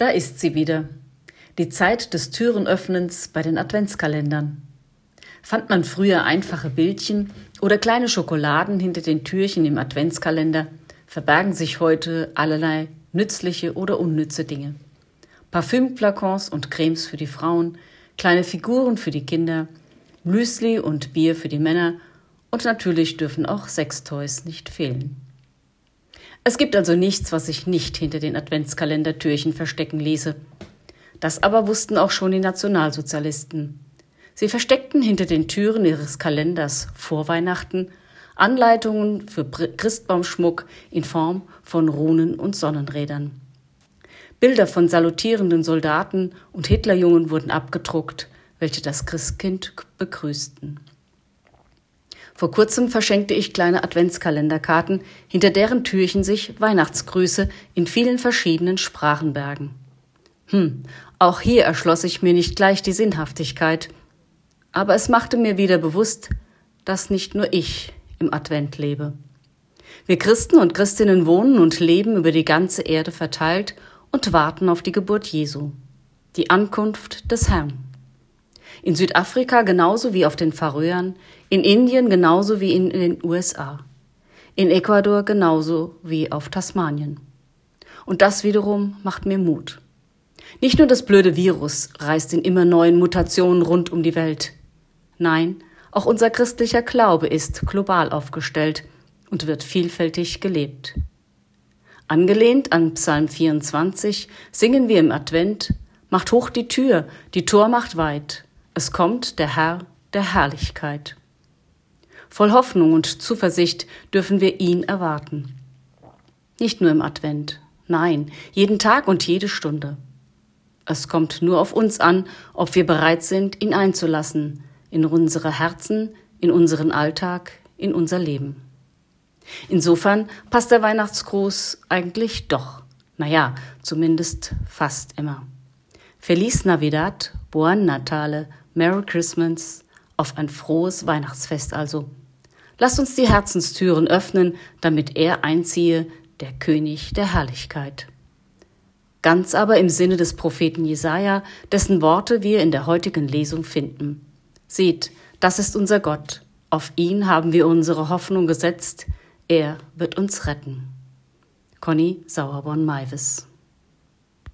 Da ist sie wieder. Die Zeit des Türenöffnens bei den Adventskalendern. Fand man früher einfache Bildchen oder kleine Schokoladen hinter den Türchen im Adventskalender, verbergen sich heute allerlei nützliche oder unnütze Dinge. Parfümflakons und Cremes für die Frauen, kleine Figuren für die Kinder, Müsli und Bier für die Männer und natürlich dürfen auch Sextoys nicht fehlen. Es gibt also nichts, was sich nicht hinter den Adventskalendertürchen verstecken ließe. Das aber wussten auch schon die Nationalsozialisten. Sie versteckten hinter den Türen ihres Kalenders vor Weihnachten Anleitungen für Christbaumschmuck in Form von Runen und Sonnenrädern. Bilder von salutierenden Soldaten und Hitlerjungen wurden abgedruckt, welche das Christkind begrüßten. Vor kurzem verschenkte ich kleine Adventskalenderkarten, hinter deren Türchen sich Weihnachtsgrüße in vielen verschiedenen Sprachen bergen. Auch hier erschloss ich mir nicht gleich die Sinnhaftigkeit, aber es machte mir wieder bewusst, dass nicht nur ich im Advent lebe. Wir Christen und Christinnen wohnen und leben über die ganze Erde verteilt und warten auf die Geburt Jesu, die Ankunft des Herrn. In Südafrika genauso wie auf den Färöern, in Indien genauso wie in den USA, in Ecuador genauso wie auf Tasmanien. Und das wiederum macht mir Mut. Nicht nur das blöde Virus reist in immer neuen Mutationen rund um die Welt. Nein, auch unser christlicher Glaube ist global aufgestellt und wird vielfältig gelebt. Angelehnt an Psalm 24 singen wir im Advent: Macht hoch die Tür, die Tor macht weit, es kommt der Herr der Herrlichkeit. Voll Hoffnung und Zuversicht dürfen wir ihn erwarten. Nicht nur im Advent, nein, jeden Tag und jede Stunde. Es kommt nur auf uns an, ob wir bereit sind, ihn einzulassen, in unsere Herzen, in unseren Alltag, in unser Leben. Insofern passt der Weihnachtsgruß eigentlich doch. Naja, zumindest fast immer. Feliz Navidad, Buon Natale, Merry Christmas, auf ein frohes Weihnachtsfest also. Lasst uns die Herzenstüren öffnen, damit er einziehe, der König der Herrlichkeit. Ganz aber im Sinne des Propheten Jesaja, dessen Worte wir in der heutigen Lesung finden. Seht, das ist unser Gott. Auf ihn haben wir unsere Hoffnung gesetzt. Er wird uns retten. Conny Sauerborn-Maivis.